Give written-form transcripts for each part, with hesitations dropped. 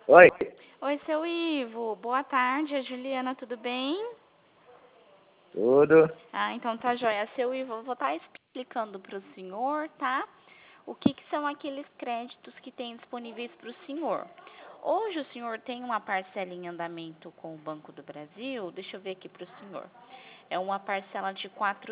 Oi, Oi, seu Ivo. Boa tarde, a Juliana, tudo bem? tudo? Ah, então tá joia. Seu Ivo, eu vou estar explicando para o senhor, tá? O que são aqueles créditos que tem disponíveis para o senhor. Hoje o senhor tem uma parcela em andamento com o Banco do Brasil, deixa eu ver aqui para o senhor. É uma parcela de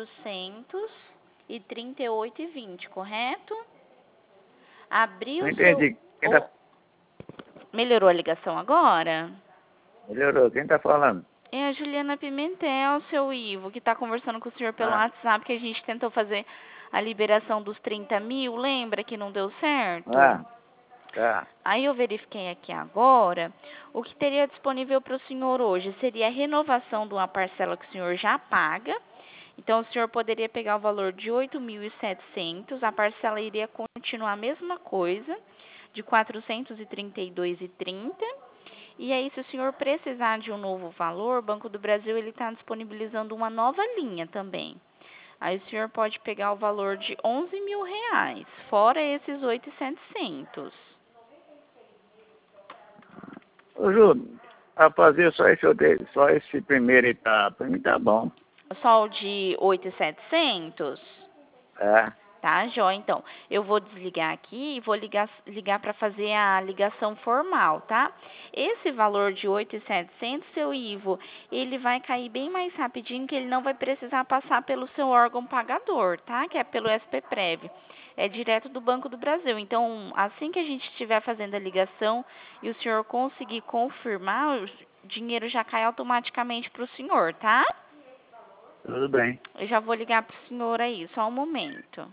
438,20, correto? Não Abriu o seu... entendi. Oh, melhorou a ligação agora? Melhorou, quem tá falando? É a Juliana Pimentel, seu Ivo, que está conversando com o senhor pelo Ah, WhatsApp, que a gente tentou fazer a liberação dos 30 mil, lembra que não deu certo? ah, tá. Aí eu verifiquei aqui agora, o que teria disponível para o senhor hoje seria a renovação de uma parcela que o senhor já paga. Então, o senhor poderia pegar o valor de 8.700, a parcela iria continuar a mesma coisa, de 432,30. E aí, se o senhor precisar de um novo valor, o Banco do Brasil ele está disponibilizando uma nova linha também. Aí o senhor pode pegar o valor de 11 mil reais, fora esses 8.700. Ô, Ju, a fazer só esse primeiro aí tá, pra mim tá bom. Só o de 8.700? É, Tá, joia. Então, eu vou desligar aqui e vou ligar para fazer a ligação formal, tá? Esse valor de 8.700, seu Ivo, ele vai cair bem mais rapidinho, que ele não vai precisar passar pelo seu órgão pagador, tá? Que é pelo SPPrev. É direto do Banco do Brasil. Então, assim que a gente estiver fazendo a ligação e o senhor conseguir confirmar, o dinheiro já cai automaticamente para o senhor, tá? tudo bem. Eu já vou ligar para o senhor aí, só um momento.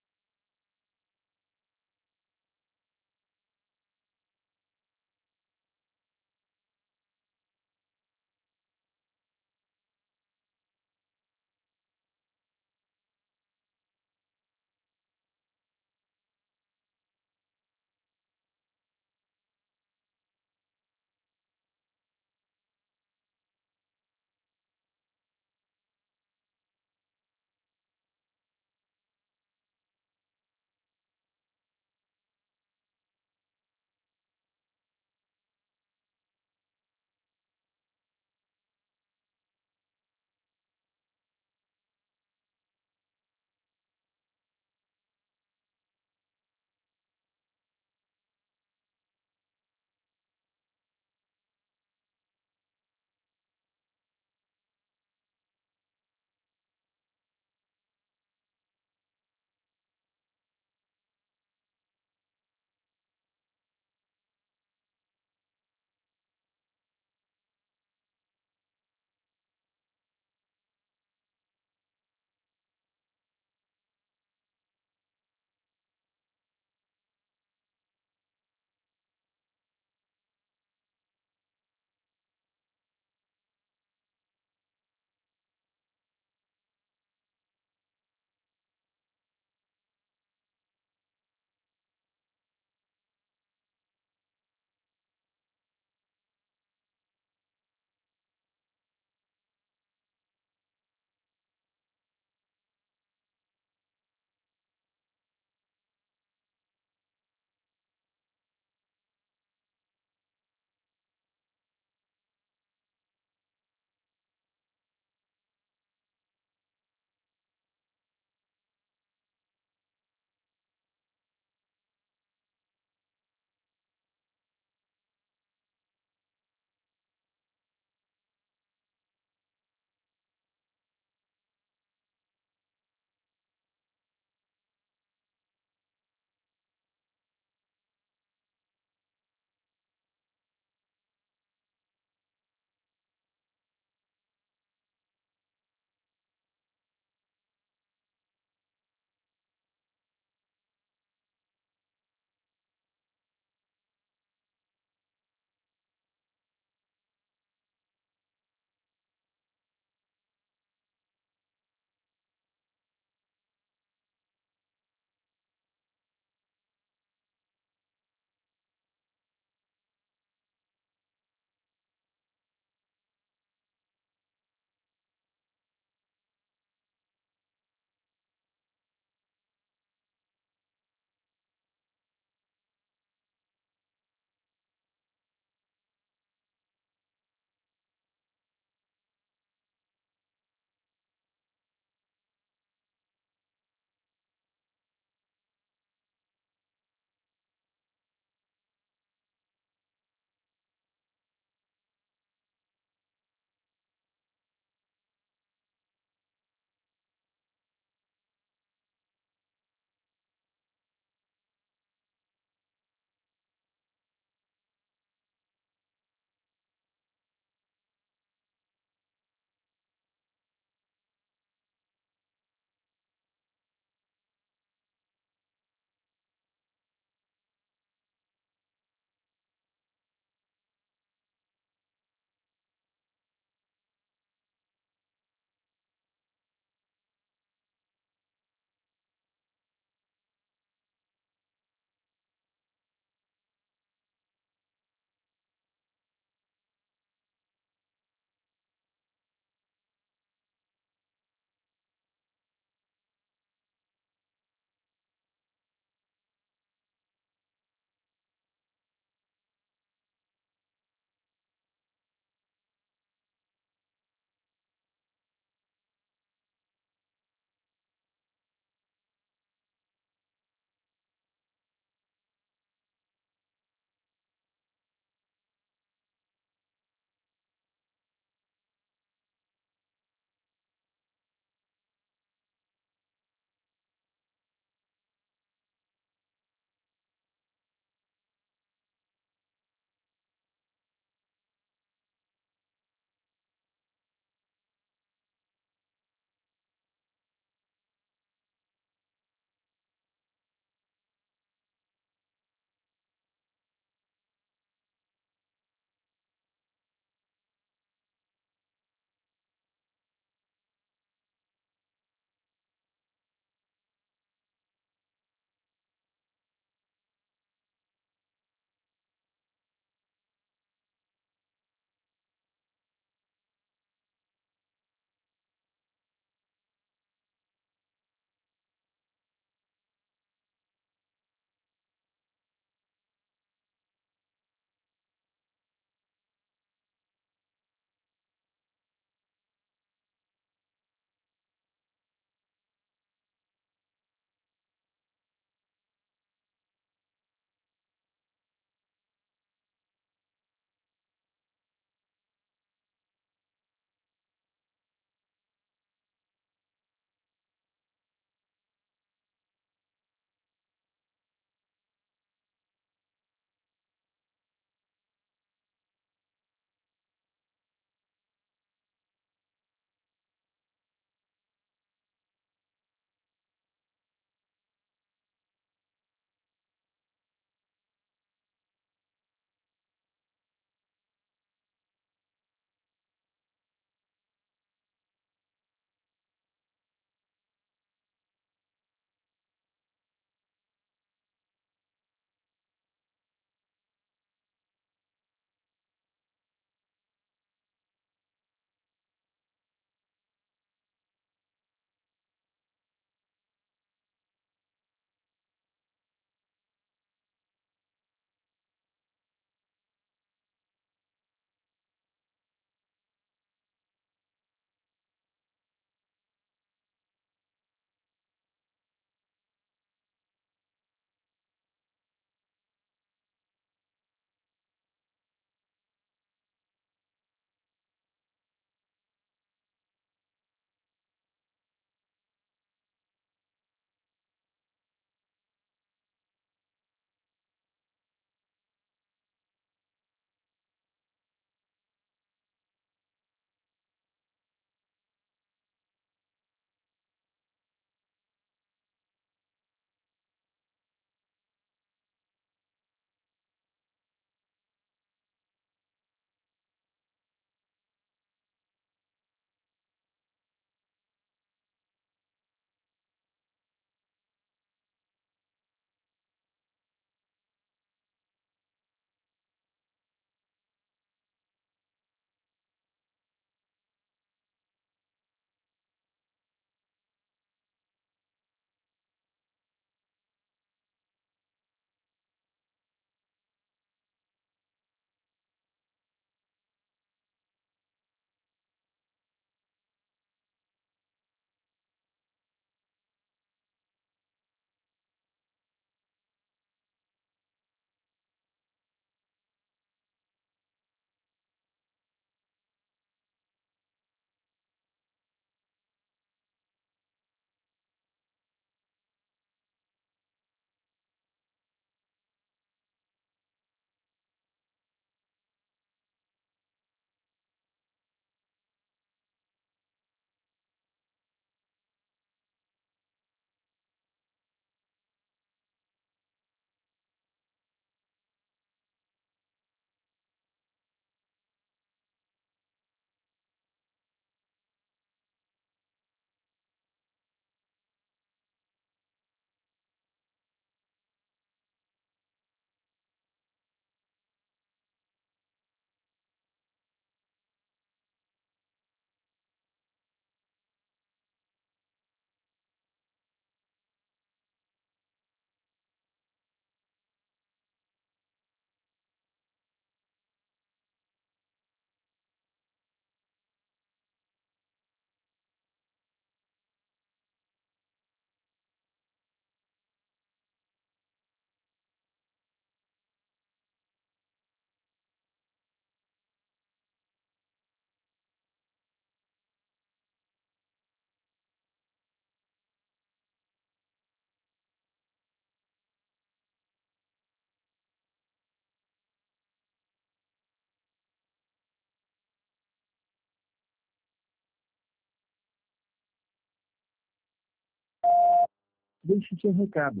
Deixe seu recado.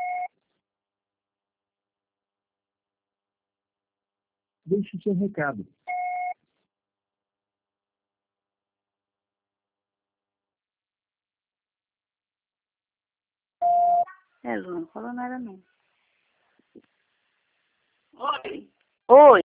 Deixe seu recado. É, Lu, não falou nada mesmo. Oi. Oi.